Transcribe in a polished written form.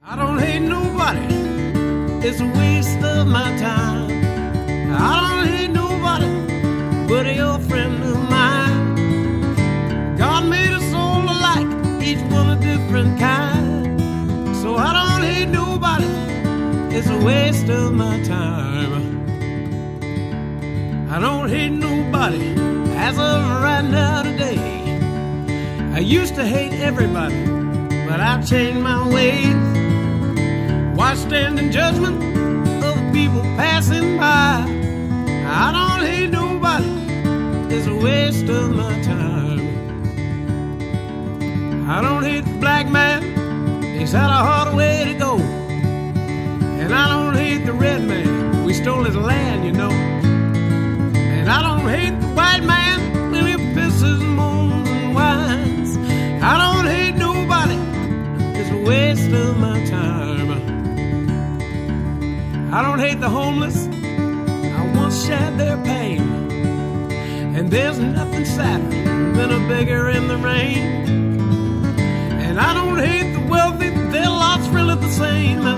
I don't hate nobody, it's a waste of my time. I don't hate nobody, but you're a friend of mine. God made us all alike, each one a different kind. So I don't hate nobody, it's a waste of my time. I don't hate nobody, as of right now today. I used to hate everybody, but I've changed my ways. Why stand in judgment of the people passing by? I don't hate nobody, it's a waste of my time. I don't hate the black man, he's had a hard way to go. And I don't hate the red man, we stole his land, you know. And I don't hate the white man when he pisses, moans, and whines. I don't hate nobody, it's a waste of my time. I don't hate the homeless, I once shared their pain. And there's nothing sadder than a beggar in the rain. And I don't hate the wealthy, their lot's really the same.